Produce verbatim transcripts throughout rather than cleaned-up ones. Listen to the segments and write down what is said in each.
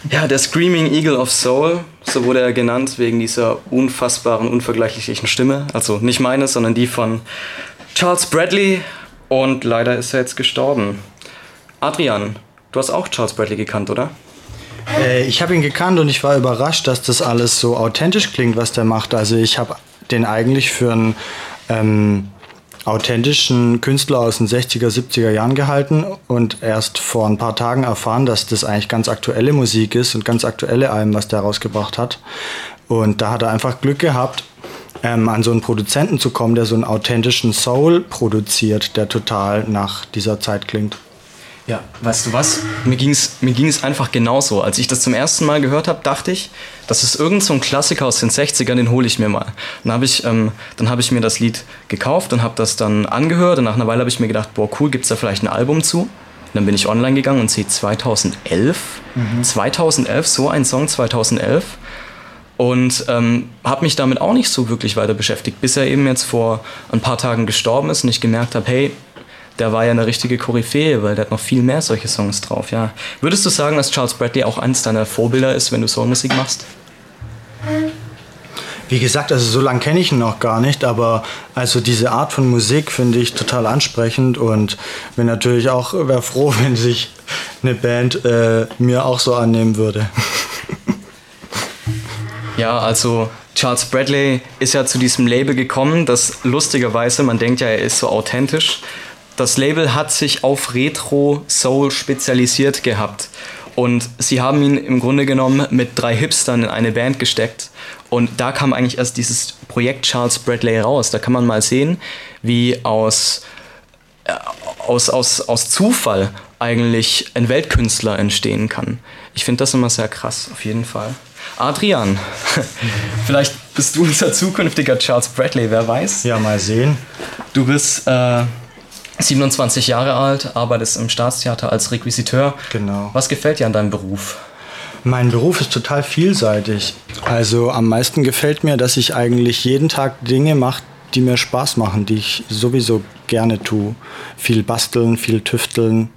Ja, der Screaming Eagle of Soul, so wurde er genannt, wegen dieser unfassbaren, unvergleichlichen Stimme. Also nicht meine, sondern die von Charles Bradley. Und leider ist er jetzt gestorben. Adrian, du hast auch Charles Bradley gekannt, oder? Äh, ich habe ihn gekannt und ich war überrascht, dass das alles so authentisch klingt, was der macht. Also ich habe den eigentlich für einen ähm, authentischen Künstler aus den sechziger, siebziger Jahren gehalten und erst vor ein paar Tagen erfahren, dass das eigentlich ganz aktuelle Musik ist und ganz aktuelle Alben, was der rausgebracht hat. Und da hat er einfach Glück gehabt, ähm, an so einen Produzenten zu kommen, der so einen authentischen Soul produziert, der total nach dieser Zeit klingt. Ja, weißt du was? Mir ging es mir ging's einfach genauso. Als ich das zum ersten Mal gehört habe, dachte ich, das ist irgend so ein Klassiker aus den sechzigern, den hole ich mir mal. Dann habe ich, ähm, dann hab ich mir das Lied gekauft und habe das dann angehört. Und nach einer Weile habe ich mir gedacht, boah cool, gibt's da vielleicht ein Album zu? Und dann bin ich online gegangen und sehe zweitausendelf. Mhm. zweitausendelf, so ein Song zweitausendelf. Und ähm, habe mich damit auch nicht so wirklich weiter beschäftigt, bis er eben jetzt vor ein paar Tagen gestorben ist und ich gemerkt habe, hey, der war ja eine richtige Koryphäe, weil der hat noch viel mehr solche Songs drauf, ja. Würdest du sagen, dass Charles Bradley auch eines deiner Vorbilder ist, wenn du Soulmusik machst? Wie gesagt, also so lange kenne ich ihn noch gar nicht, aber also diese Art von Musik finde ich total ansprechend und bin natürlich auch wäre froh, wenn sich eine Band äh, mir auch so annehmen würde. Ja, also Charles Bradley ist ja zu diesem Label gekommen, das lustigerweise, man denkt ja, er ist so authentisch. Das Label hat sich auf Retro-Soul spezialisiert gehabt und sie haben ihn im Grunde genommen mit drei Hipstern in eine Band gesteckt und da kam eigentlich erst dieses Projekt Charles Bradley raus. Da kann man mal sehen, wie aus, äh, aus, aus, aus Zufall eigentlich ein Weltkünstler entstehen kann. Ich finde das immer sehr krass, auf jeden Fall. Adrian, vielleicht bist du unser zukünftiger Charles Bradley, wer weiß? Ja, mal sehen. Du bist äh, siebenundzwanzig Jahre alt, arbeitest im Staatstheater als Requisiteur. Genau. Was gefällt dir an deinem Beruf? Mein Beruf ist total vielseitig. Also am meisten gefällt mir, dass ich eigentlich jeden Tag Dinge mache, die mir Spaß machen, die ich sowieso gerne tue. Viel basteln, viel tüfteln.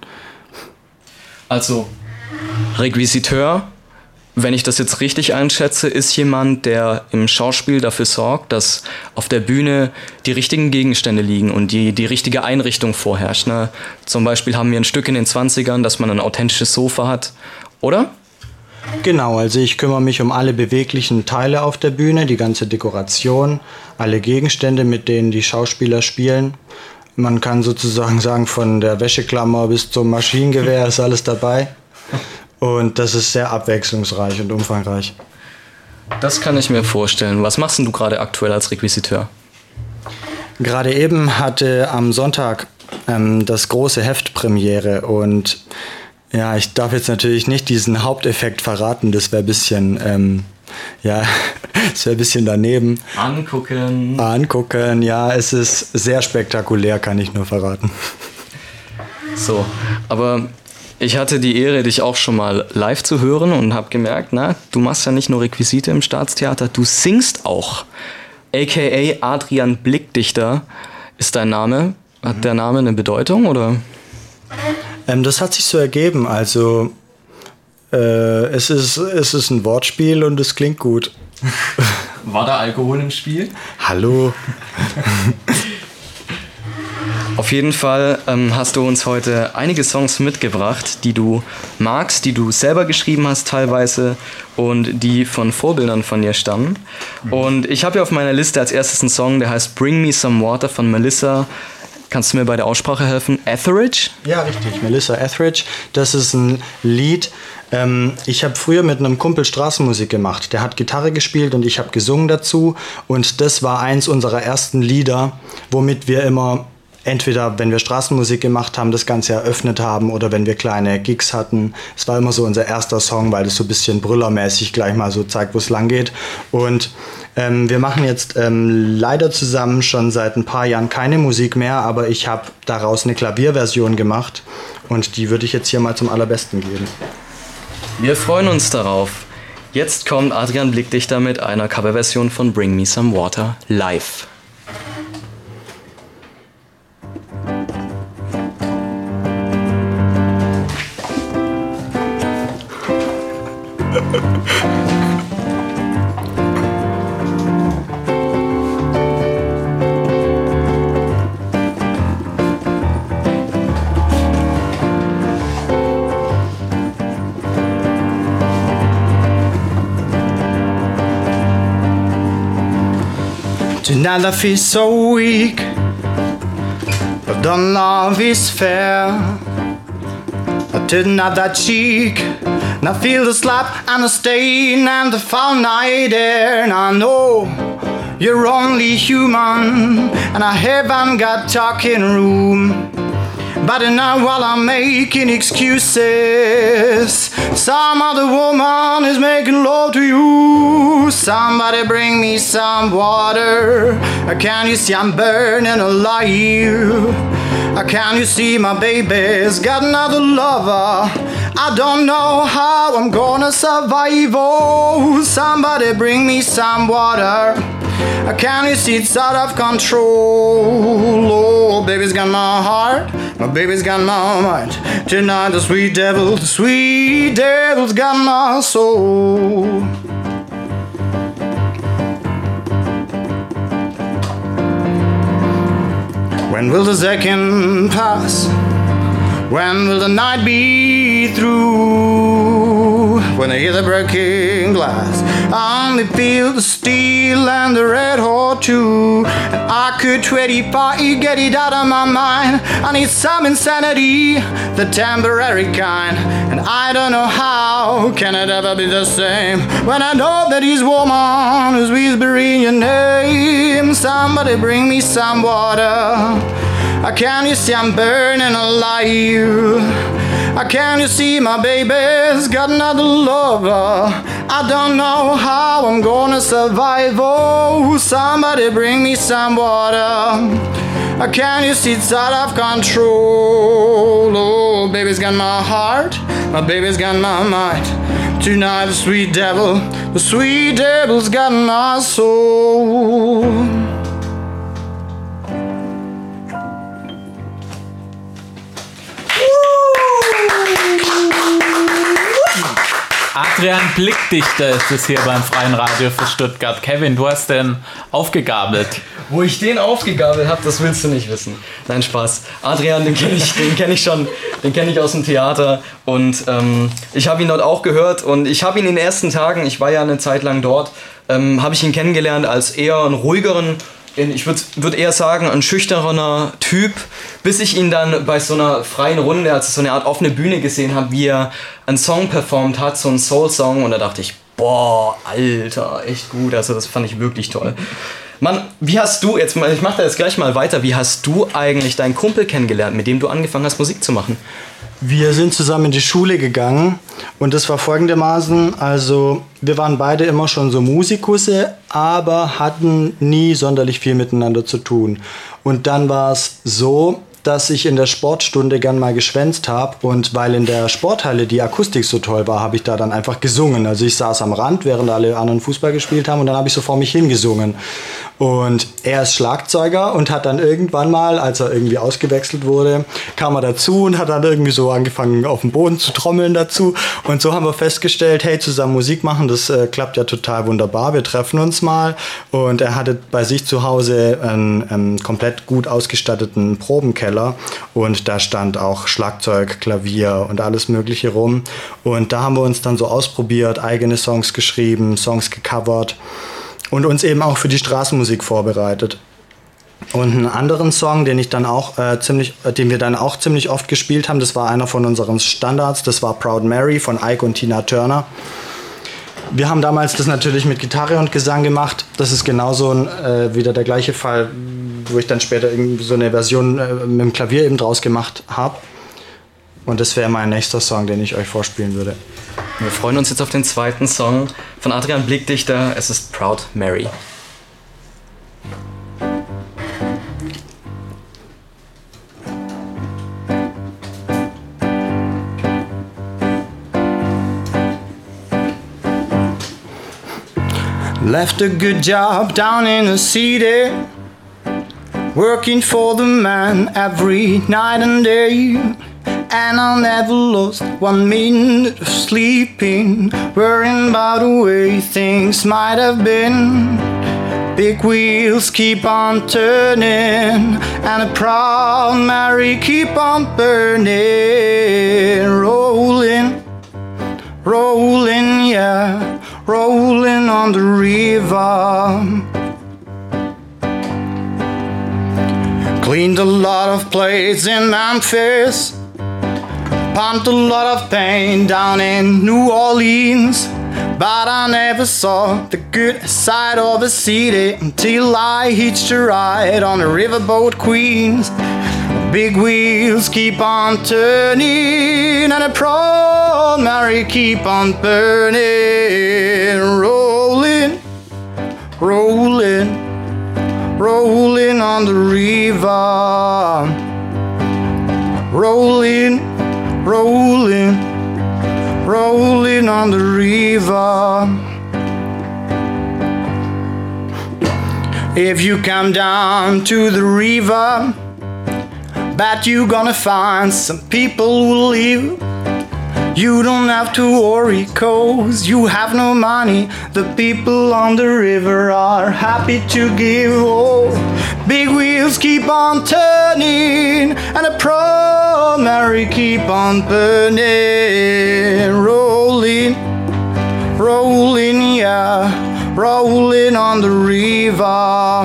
Also, Requisiteur, wenn ich das jetzt richtig einschätze, ist jemand, der im Schauspiel dafür sorgt, dass auf der Bühne die richtigen Gegenstände liegen und die, die richtige Einrichtung vorherrscht. Ne? Zum Beispiel haben wir ein Stück in den zwanzigern, dass man ein authentisches Sofa hat, oder? Genau, also ich kümmere mich um alle beweglichen Teile auf der Bühne, die ganze Dekoration, alle Gegenstände, mit denen die Schauspieler spielen. Man kann sozusagen sagen, von der Wäscheklammer bis zum Maschinengewehr ist alles dabei. Und das ist sehr abwechslungsreich und umfangreich. Das kann ich mir vorstellen. Was machst denn du gerade aktuell als Requisiteur? Gerade eben hatte am Sonntag ähm, das große Heft Premiere und ja, ich darf jetzt natürlich nicht diesen Haupteffekt verraten, das wäre ein bisschen, ähm, ja, das wäre ein bisschen daneben. Angucken. Angucken, ja, es ist sehr spektakulär, kann ich nur verraten. So, aber ich hatte die Ehre, dich auch schon mal live zu hören und habe gemerkt, na, du machst ja nicht nur Requisite im Staatstheater, du singst auch. A K A Adrian Blickdichter ist dein Name. Hat mhm. der Name eine Bedeutung, oder? Ähm, das hat sich so ergeben, also äh, es ist, es ist ein Wortspiel und es klingt gut. War da Alkohol im Spiel? Hallo. Auf jeden Fall ähm, hast du uns heute einige Songs mitgebracht, die du magst, die du selber geschrieben hast teilweise und die von Vorbildern von dir stammen. Mhm. Und ich habe hier auf meiner Liste als erstes einen Song, der heißt Bring Me Some Water von Melissa. Kannst du mir bei der Aussprache helfen? Etheridge? Ja, richtig. Melissa Etheridge. Das ist ein Lied. Ähm, ich habe früher mit einem Kumpel Straßenmusik gemacht. Der hat Gitarre gespielt und ich habe gesungen dazu. Und das war eins unserer ersten Lieder, womit wir immer entweder, wenn wir Straßenmusik gemacht haben, das Ganze eröffnet haben oder wenn wir kleine Gigs hatten. Es war immer so unser erster Song, weil das so ein bisschen brüllermäßig gleich mal so zeigt, wo es lang geht. Und ähm, wir machen jetzt ähm, leider zusammen schon seit ein paar Jahren keine Musik mehr, aber ich habe daraus eine Klavierversion gemacht und die würde ich jetzt hier mal zum allerbesten geben. Wir freuen uns darauf. Jetzt kommt Adrian Blickdichter mit einer Coverversion von Bring Me Some Water live. Tonight I feel so weak, but the love is fair. I didn't have that cheek, and I feel the slap and the stain and the foul night air. And I know you're only human, and I haven't got talking room. But now while I'm making excuses, some other woman is making love to you. Somebody bring me some water. Can you see I'm burning alive? Can you see my baby's got another lover? I don't know how I'm gonna survive. Oh, somebody bring me some water. Can you see it's out of control? Oh, baby's got my heart, my baby's got my mind. Tonight the sweet devil, the sweet devil's got my soul. When will the second pass? When will the night be through? When I hear the breaking glass, I only feel the steel and the red hot too. And I could twenty-five get it out of my mind. I need some insanity, the temporary kind. And I don't know how can it ever be the same when I know that this woman is whispering your name. Somebody bring me some water. Can you see I'm burning alive? Can you see my baby's got another lover? I don't know how I'm gonna survive. Oh, somebody bring me some water. Can you see it's out of control? Oh, baby's got my heart, my baby's got my mind. Tonight the sweet devil, the sweet devil's got my soul. Adrian Blickdichter ist es hier beim Freien Radio für Stuttgart. Kevin, du hast den aufgegabelt. Wo ich den aufgegabelt habe, das willst du nicht wissen. Nein, Spaß. Adrian, den kenne ich, den kenn ich schon, den kenne ich aus dem Theater. Und ähm, ich habe ihn dort auch gehört. Und ich habe ihn in den ersten Tagen, ich war ja eine Zeit lang dort, ähm, habe ich ihn kennengelernt als eher einen ruhigeren, ich würde würd eher sagen, ein schüchterner Typ, bis ich ihn dann bei so einer freien Runde, als ich so eine Art offene Bühne gesehen habe, wie er einen Song performt hat, so einen Soul-Song, und da dachte ich, boah, Alter, echt gut, also das fand ich wirklich toll. Mann, wie hast du, jetzt ich mach da jetzt gleich mal weiter, wie hast du eigentlich deinen Kumpel kennengelernt, mit dem du angefangen hast, Musik zu machen? Wir sind zusammen in die Schule gegangen und das war folgendermaßen, also wir waren beide immer schon so Musikusse, aber hatten nie sonderlich viel miteinander zu tun. Und dann war es so, dass ich in der Sportstunde gern mal geschwänzt habe, und weil in der Sporthalle die Akustik so toll war, habe ich da dann einfach gesungen. Also ich saß am Rand, während alle anderen Fußball gespielt haben, und dann habe ich so vor mich hingesungen. Und er ist Schlagzeuger und hat dann irgendwann mal, als er irgendwie ausgewechselt wurde, kam er dazu und hat dann irgendwie so angefangen, auf dem Boden zu trommeln dazu. Und so haben wir festgestellt, hey, zusammen Musik machen, das äh, klappt ja total wunderbar, wir treffen uns mal. Und er hatte bei sich zu Hause einen, einen komplett gut ausgestatteten Probenkeller, und da stand auch Schlagzeug, Klavier und alles Mögliche rum. Und da haben wir uns dann so ausprobiert, eigene Songs geschrieben, Songs gecovert und uns eben auch für die Straßenmusik vorbereitet. Und einen anderen Song, den ich dann auch äh, ziemlich, äh, den wir dann auch ziemlich oft gespielt haben, das war einer von unseren Standards, das war Proud Mary von Ike und Tina Turner. Wir haben damals das natürlich mit Gitarre und Gesang gemacht. Das ist genauso ein, äh, wieder der gleiche Fall, wo ich dann später irgendwie so eine Version äh, mit dem Klavier eben draus gemacht habe. Und das wäre mein nächster Song, den ich euch vorspielen würde. Wir freuen uns jetzt auf den zweiten Song von Adrian Blickdichter. Es ist Proud Mary. Left a good job down in the city, working for the man every night and day. and I never lost one minute of sleeping, worrying about the way things might have been. Big wheels keep on turning, and a proud Mary keep on burning. Rolling, rolling, yeah, rolling on the river. Cleaned a lot of plates in Memphis, pumped a lot of paint down in New Orleans. But I never saw the good side of a city until I hitched a ride on the riverboat Queens. Big wheels keep on turning, and a proud Mary keep on burning. Rolling, rolling, rolling on the river. Rolling, rolling, rolling on the river. If you come down to the river, bet you gonna find some people who live. You don't have to worry, cause you have no money. The people on the river are happy to give. Oh, big wheels keep on turning, and a proud Mary keep on burning. Rolling, rolling, yeah, rolling on the river.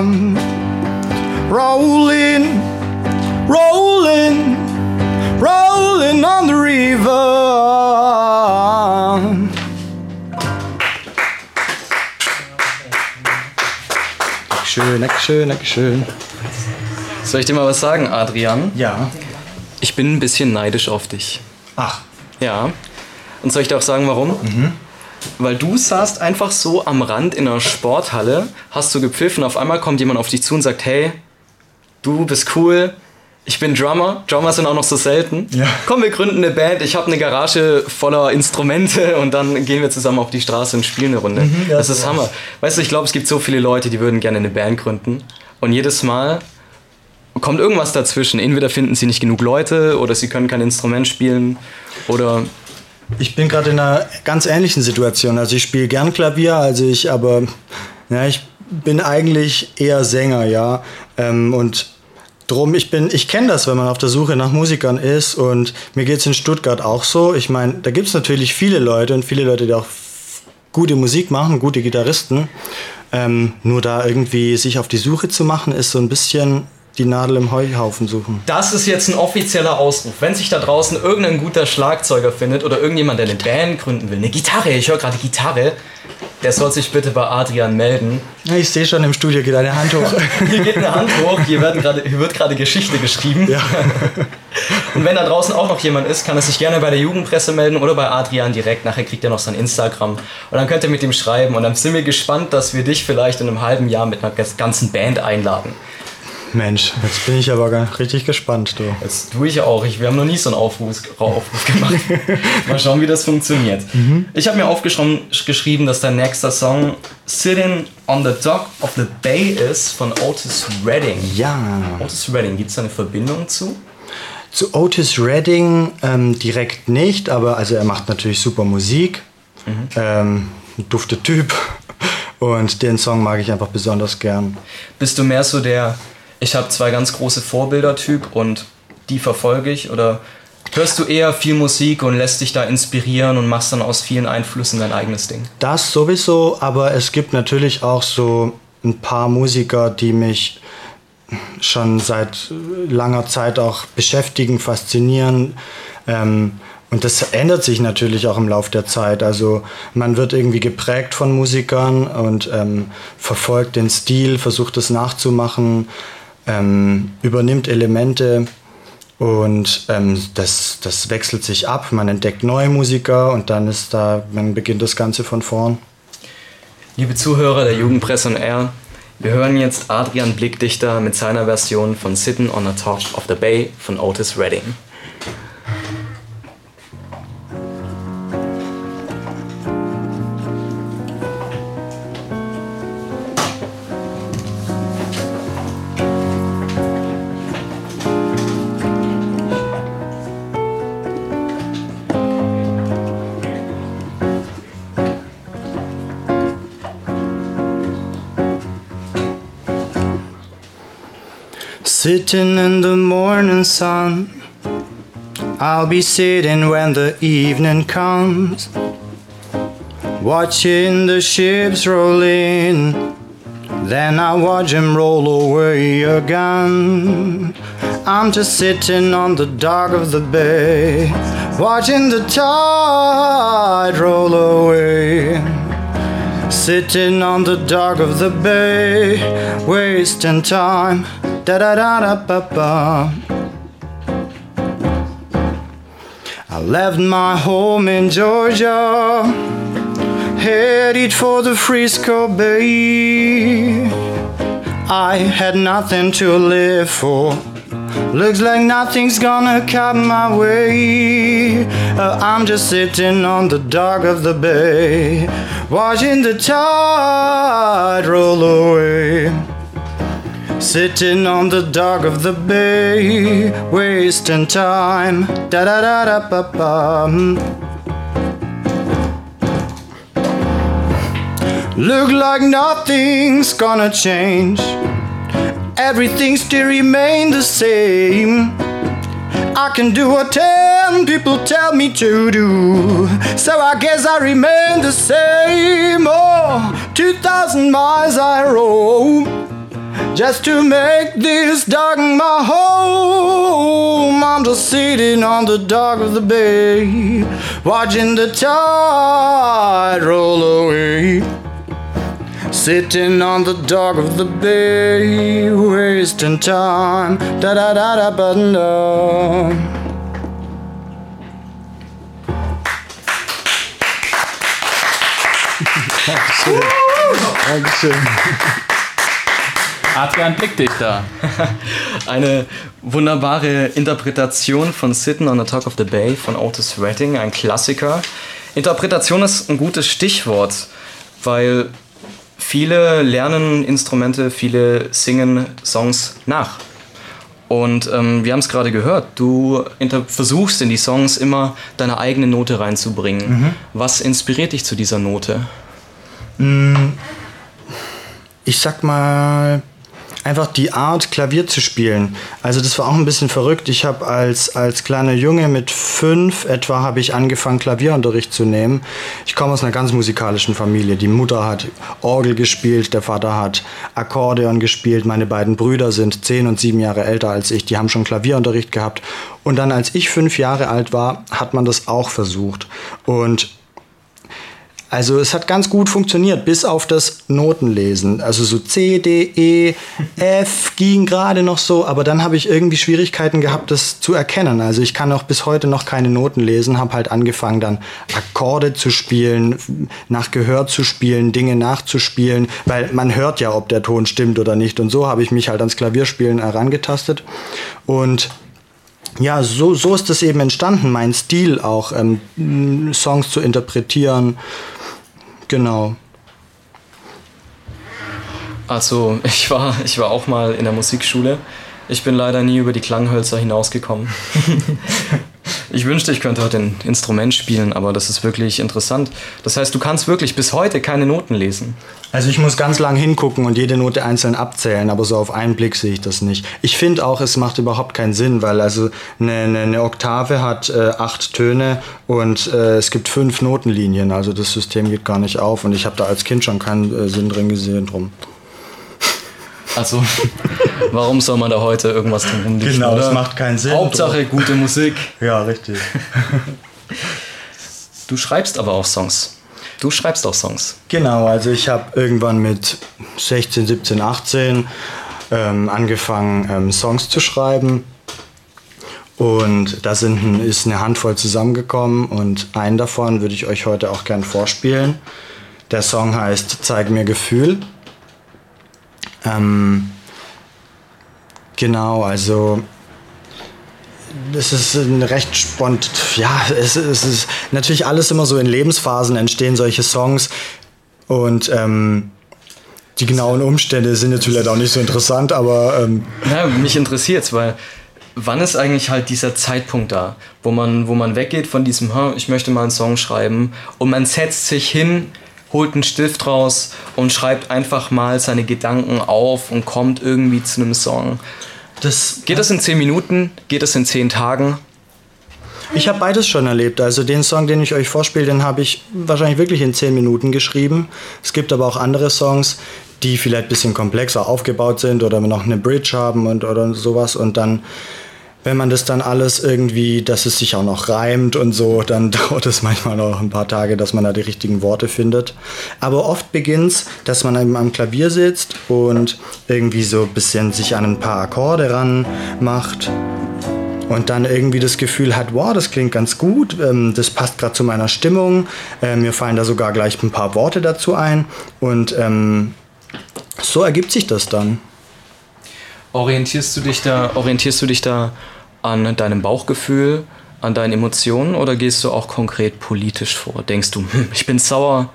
Rolling, rolling, rolling on the river. Dankeschön, Dankeschön, Dankeschön. Soll ich dir mal was sagen, Adrian? Ja. Ich bin ein bisschen neidisch auf dich. Ach. Ja. Und soll ich dir auch sagen, warum? Mhm. Weil du saßt einfach so am Rand in einer Sporthalle, hast du gepfiffen, auf einmal kommt jemand auf dich zu und sagt, hey, du bist cool, ich bin Drummer, Drummer sind auch noch so selten. Ja. Komm, wir gründen eine Band, ich habe eine Garage voller Instrumente und dann gehen wir zusammen auf die Straße und spielen eine Runde. Mhm, das, das ist Hammer. Weißt du, ich glaube, es gibt so viele Leute, die würden gerne eine Band gründen und jedes Mal kommt irgendwas dazwischen. Entweder finden sie nicht genug Leute oder sie können kein Instrument spielen oder... Ich bin gerade in einer ganz ähnlichen Situation. Also ich spiele gern Klavier, also ich aber... Ja, ich bin eigentlich eher Sänger, ja. Ähm, und... Drum, ich bin, ich kenne das, wenn man auf der Suche nach Musikern ist und mir geht es in Stuttgart auch so. Ich meine, da gibt es natürlich viele Leute und viele Leute, die auch f- gute Musik machen, gute Gitarristen. Ähm, nur da irgendwie sich auf die Suche zu machen, ist so ein bisschen die Nadel im Heuhaufen suchen. Das ist jetzt ein offizieller Ausruf. Wenn sich da draußen irgendein guter Schlagzeuger findet oder irgendjemand, der eine Band gründen will, eine Gitarre, ich höre gerade Gitarre, der soll sich bitte bei Adrian melden. Ich sehe schon, im Studio geht eine Hand hoch. Hier geht eine Hand hoch, hier, werden grade, hier wird gerade Geschichte geschrieben. Ja. Und wenn da draußen auch noch jemand ist, kann er sich gerne bei der Jugendpresse melden oder bei Adrian direkt. Nachher kriegt er noch sein Instagram. Und dann könnt ihr mit ihm schreiben. Und dann sind wir gespannt, dass wir dich vielleicht in einem halben Jahr mit einer ganzen Band einladen. Mensch, jetzt bin ich aber gar richtig gespannt, du. Das tue ich auch. Ich, wir haben noch nie so einen Aufruf, Aufruf gemacht. Mal schauen, wie das funktioniert. Mhm. Ich habe mir aufgeschrieben, dass dein nächster Song Sitting on the Dock of the Bay ist von Otis Redding. Ja. Otis Redding, gibt es da eine Verbindung zu? Zu Otis Redding ähm, direkt nicht, aber also er macht natürlich super Musik. Mhm. Ähm, ein dufter Typ. Und den Song mag ich einfach besonders gern. Bist du mehr so der... Ich habe zwei ganz große Vorbilder-Typ und die verfolge ich? Oder hörst du eher viel Musik und lässt dich da inspirieren und machst dann aus vielen Einflüssen dein eigenes Ding? Das sowieso, aber es gibt natürlich auch so ein paar Musiker, die mich schon seit langer Zeit auch beschäftigen, faszinieren. Ähm, und das ändert sich natürlich auch im Laufe der Zeit. Also man wird irgendwie geprägt von Musikern und ähm, verfolgt den Stil, versucht es nachzumachen. Ähm, übernimmt Elemente und ähm, das, das wechselt sich ab. Man entdeckt neue Musiker und dann ist da, man beginnt das Ganze von vorn. Liebe Zuhörer der Jugendpresse on Air, wir hören jetzt Adrian Blickdichter mit seiner Version von Sitting on the Top of the Bay von Otis Redding. Sitting in the morning sun, I'll be sitting when the evening comes, watching the ships roll in, then I watch them roll away again. I'm just sitting on the dock of the bay, watching the tide roll away. Sitting on the dock of the bay, wasting time. Da da da da ba ba. I left my home in Georgia, headed for the Frisco Bay. I had nothing to live for. Looks like nothing's gonna come my way. uh, I'm just sitting on the dock of the bay, watching the tide roll away. Sitting on the dock of the bay, wasting time. Da da da da ba ba. Look like nothing's gonna change. Everything still remain the same. I can do what ten people tell me to do, so I guess I remain the same. Oh, two thousand miles I roam just to make this dock my home. I'm just sitting on the dock of the bay, watching the tide roll away. Sitting on the dock of the bay, wasting time. Da da da da ba da. Dankeschön. Dankeschön. Adrian Blickdichter. Eine wunderbare Interpretation von Sitting on the Dock of the Bay von Otis Redding, ein Klassiker. Interpretation ist ein gutes Stichwort, weil viele lernen Instrumente, viele singen Songs nach. Und ähm, wir haben es gerade gehört, du inter- versuchst in die Songs immer deine eigene Note reinzubringen. Mhm. Was inspiriert dich zu dieser Note? Ich sag mal, einfach die Art, Klavier zu spielen. Also das war auch ein bisschen verrückt. Ich habe als, als kleiner Junge mit fünf etwa habe ich angefangen, Klavierunterricht zu nehmen. Ich komme aus einer ganz musikalischen Familie. Die Mutter hat Orgel gespielt, der Vater hat Akkordeon gespielt. Meine beiden Brüder sind zehn und sieben Jahre älter als ich. Die haben schon Klavierunterricht gehabt. Und dann, als ich fünf Jahre alt war, hat man das auch versucht. Und also es hat ganz gut funktioniert, bis auf das Notenlesen. Also so C, D, E, F ging gerade noch so, aber dann habe ich irgendwie Schwierigkeiten gehabt, das zu erkennen. Also ich kann auch bis heute noch keine Noten lesen, habe halt angefangen dann Akkorde zu spielen, nach Gehör zu spielen, Dinge nachzuspielen, weil man hört ja, ob der Ton stimmt oder nicht. Und so habe ich mich halt ans Klavierspielen herangetastet. Und ja, so, so ist es eben entstanden, mein Stil auch, ähm, Songs zu interpretieren. Genau. Also ich war, ich war auch mal in der Musikschule. Ich bin leider nie über die Klanghölzer hinausgekommen. Ich wünschte, ich könnte heute ein Instrument spielen, aber das ist wirklich interessant. Das heißt, du kannst wirklich bis heute keine Noten lesen. Also ich muss ganz lang hingucken und jede Note einzeln abzählen, aber so auf einen Blick sehe ich das nicht. Ich finde auch, es macht überhaupt keinen Sinn, weil also eine, eine, eine Oktave hat äh, acht Töne und äh, es gibt fünf Notenlinien. Also das System geht gar nicht auf und ich habe da als Kind schon keinen äh, Sinn drin gesehen drum. Also, warum soll man da heute irgendwas drum rumdichten? Genau, oder? Das macht keinen Sinn. Hauptsache drum. Gute Musik. Ja, richtig. Du schreibst aber auch Songs. Du schreibst auch Songs. Genau, also ich habe irgendwann mit sechzehn, siebzehn, achtzehn ähm, angefangen, ähm, Songs zu schreiben. Und da sind, ist eine Handvoll zusammengekommen und einen davon würde ich euch heute auch gern vorspielen. Der Song heißt Zeig mir Gefühl. Ähm, genau, also das ist ein recht spontan, ja, es, es ist natürlich alles immer so in Lebensphasen entstehen solche Songs und ähm, die genauen Umstände sind natürlich halt auch nicht so interessant, aber ähm, ja, mich interessiert's, weil wann ist eigentlich halt dieser Zeitpunkt da, wo man, wo man weggeht von diesem, ich möchte mal einen Song schreiben und man setzt sich hin, holt einen Stift raus und schreibt einfach mal seine Gedanken auf und kommt irgendwie zu einem Song. Das, Geht das in zehn Minuten? Geht das in zehn Tagen? Ich habe beides schon erlebt. Also den Song, den ich euch vorspiele, den habe ich wahrscheinlich wirklich in zehn Minuten geschrieben. Es gibt aber auch andere Songs, die vielleicht ein bisschen komplexer aufgebaut sind oder noch eine Bridge haben und oder sowas. Und dann, wenn man das dann alles irgendwie, dass es sich auch noch reimt und so, dann dauert es manchmal noch ein paar Tage, dass man da die richtigen Worte findet. Aber oft beginnt es, dass man eben am Klavier sitzt und irgendwie so ein bisschen sich an ein paar Akkorde ran macht. Und dann irgendwie das Gefühl hat, wow, das klingt ganz gut, ähm, das passt gerade zu meiner Stimmung. Äh, mir fallen da sogar gleich ein paar Worte dazu ein. Und ähm, so ergibt sich das dann. Orientierst du dich da, orientierst du dich da an deinem Bauchgefühl, an deinen Emotionen oder gehst du auch konkret politisch vor? Denkst du, hm, ich bin sauer,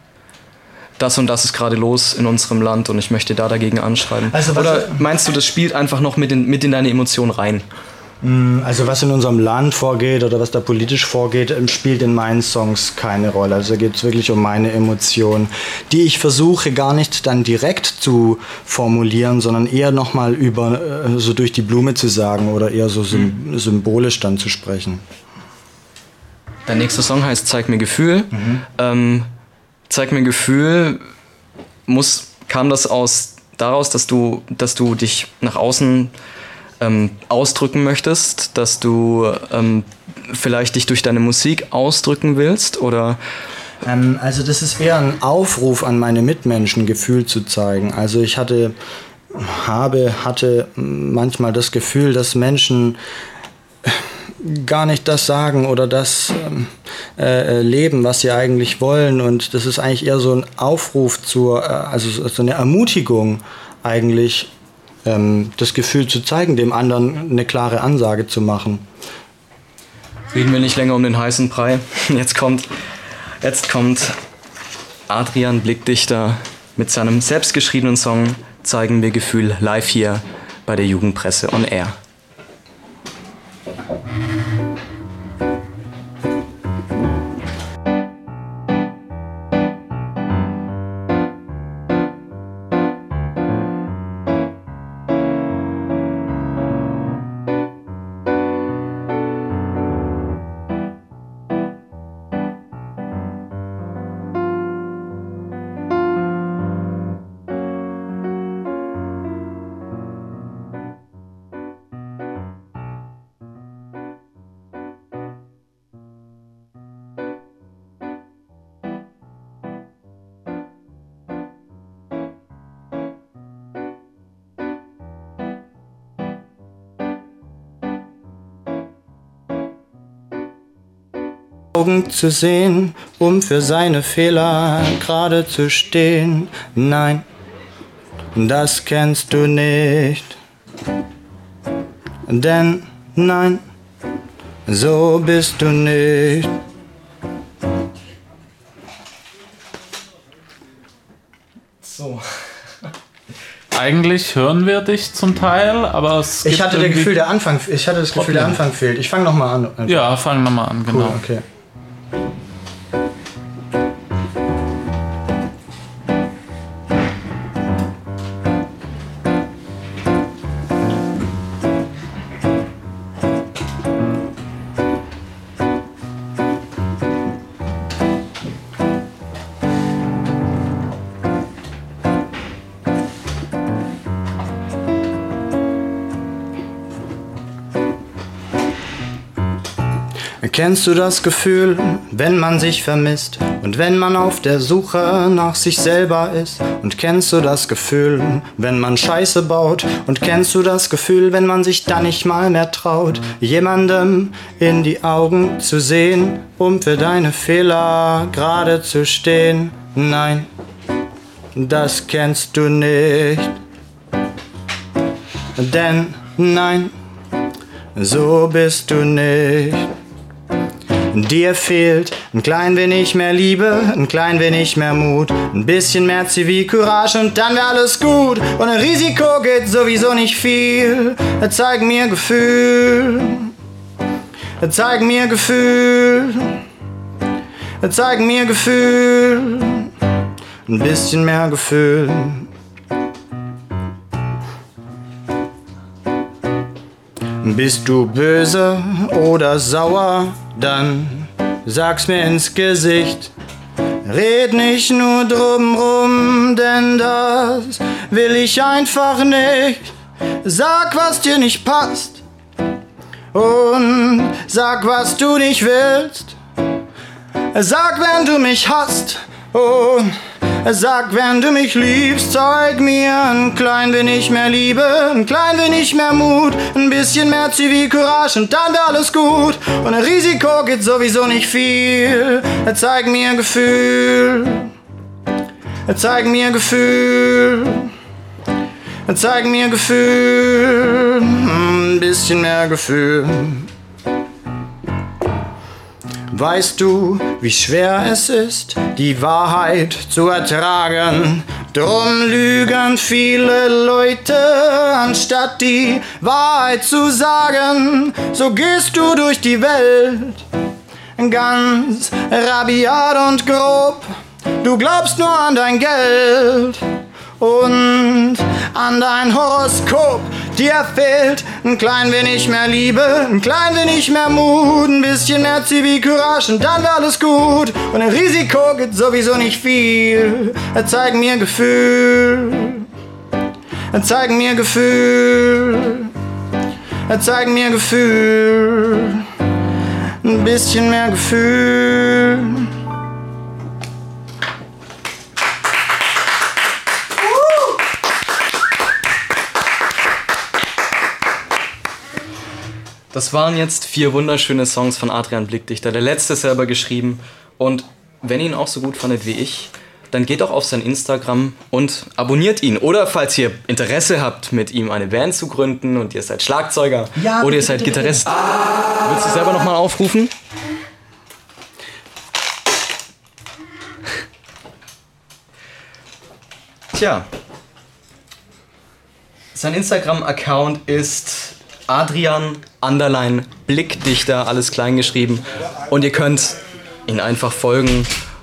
das und das ist gerade los in unserem Land und ich möchte da dagegen anschreiben? Also, oder meinst du, das spielt einfach noch mit in, mit in deine Emotionen rein? Also was in unserem Land vorgeht oder was da politisch vorgeht, spielt in meinen Songs keine Rolle. Also da geht es wirklich um meine Emotionen, die ich versuche gar nicht dann direkt zu formulieren, sondern eher nochmal über so durch die Blume zu sagen oder eher so sym- symbolisch dann zu sprechen. Dein nächster Song heißt Zeig mir Gefühl. Mhm. Ähm, Zeig mir Gefühl, muss, kam das aus, daraus, dass du, dass du dich nach außen Ähm, ausdrücken möchtest, dass du ähm, vielleicht dich durch deine Musik ausdrücken willst oder? Ähm, also das ist eher ein Aufruf an meine Mitmenschen, Gefühl zu zeigen. Also ich hatte, habe, hatte manchmal das Gefühl, dass Menschen gar nicht das sagen oder das äh, leben, was sie eigentlich wollen, und das ist eigentlich eher so ein Aufruf zur, äh, also so eine Ermutigung eigentlich, das Gefühl zu zeigen, dem anderen eine klare Ansage zu machen. Reden wir nicht länger um den heißen Brei. Jetzt kommt, jetzt kommt Adrian Blickdichter mit seinem selbstgeschriebenen Song Zeigen wir Gefühl live hier bei der Jugendpresse on Air. Augen zu sehen, um für seine Fehler gerade zu stehen. Nein, das kennst du nicht. Denn nein, so bist du nicht. So. Eigentlich hören wir dich zum Teil, aber es gibt Ich hatte das Gefühl, der Anfang, ich hatte das Gefühl, der Anfang fehlt. Ich fange nochmal an. Einfach. Ja, fang nochmal an, genau. Cool, okay. Kennst du das Gefühl, wenn man sich vermisst und wenn man auf der Suche nach sich selber ist? Und kennst du das Gefühl, wenn man Scheiße baut? Und kennst du das Gefühl, wenn man sich dann nicht mal mehr traut, jemandem in die Augen zu sehen, um für deine Fehler gerade zu stehen? Nein, das kennst du nicht. Denn nein, so bist du nicht. Dir fehlt ein klein wenig mehr Liebe, ein klein wenig mehr Mut, ein bisschen mehr Zivilcourage und dann wäre alles gut. Und ein Risiko geht sowieso nicht viel. Zeig mir Gefühl, zeig mir Gefühl, zeig mir Gefühl, ein bisschen mehr Gefühl. Bist du böse oder sauer, dann sag's mir ins Gesicht. Red nicht nur drumrum, denn das will ich einfach nicht. Sag, was dir nicht passt und sag, was du nicht willst. Sag, wenn du mich hasst und sag, wenn du mich liebst. Zeig mir ein klein wenig mehr Liebe, ein klein wenig mehr Mut, ein bisschen mehr Zivilcourage und dann wär alles gut. Und ein Risiko geht sowieso nicht viel. Zeig mir Gefühl, zeig mir Gefühl, zeig mir Gefühl, ein bisschen mehr Gefühl. Weißt du, wie schwer es ist, die Wahrheit zu ertragen? Drum lügen viele Leute, anstatt die Wahrheit zu sagen. So gehst du durch die Welt, ganz rabiat und grob. Du glaubst nur an dein Geld und an dein Horoskop. Dir fehlt ein klein wenig mehr Liebe, ein klein wenig mehr Mut, ein bisschen mehr Zivilcourage und dann wär alles gut. Und ein Risiko gibt sowieso nicht viel. Zeig mir Gefühl, zeig mir Gefühl, zeig mir Gefühl, ein bisschen mehr Gefühl. Das waren jetzt vier wunderschöne Songs von Adrian Blickdichter. Der letzte ist selber geschrieben. Und wenn ihr ihn auch so gut fandet wie ich, dann geht doch auf sein Instagram und abonniert ihn. Oder falls ihr Interesse habt, mit ihm eine Band zu gründen und ihr seid Schlagzeuger ja, oder ihr seid Gitarrist. Ah. Willst du selber nochmal aufrufen? Tja. Sein Instagram-Account ist Adrian Underline Blickdichter, alles klein geschrieben. Und ihr könnt ihn einfach folgen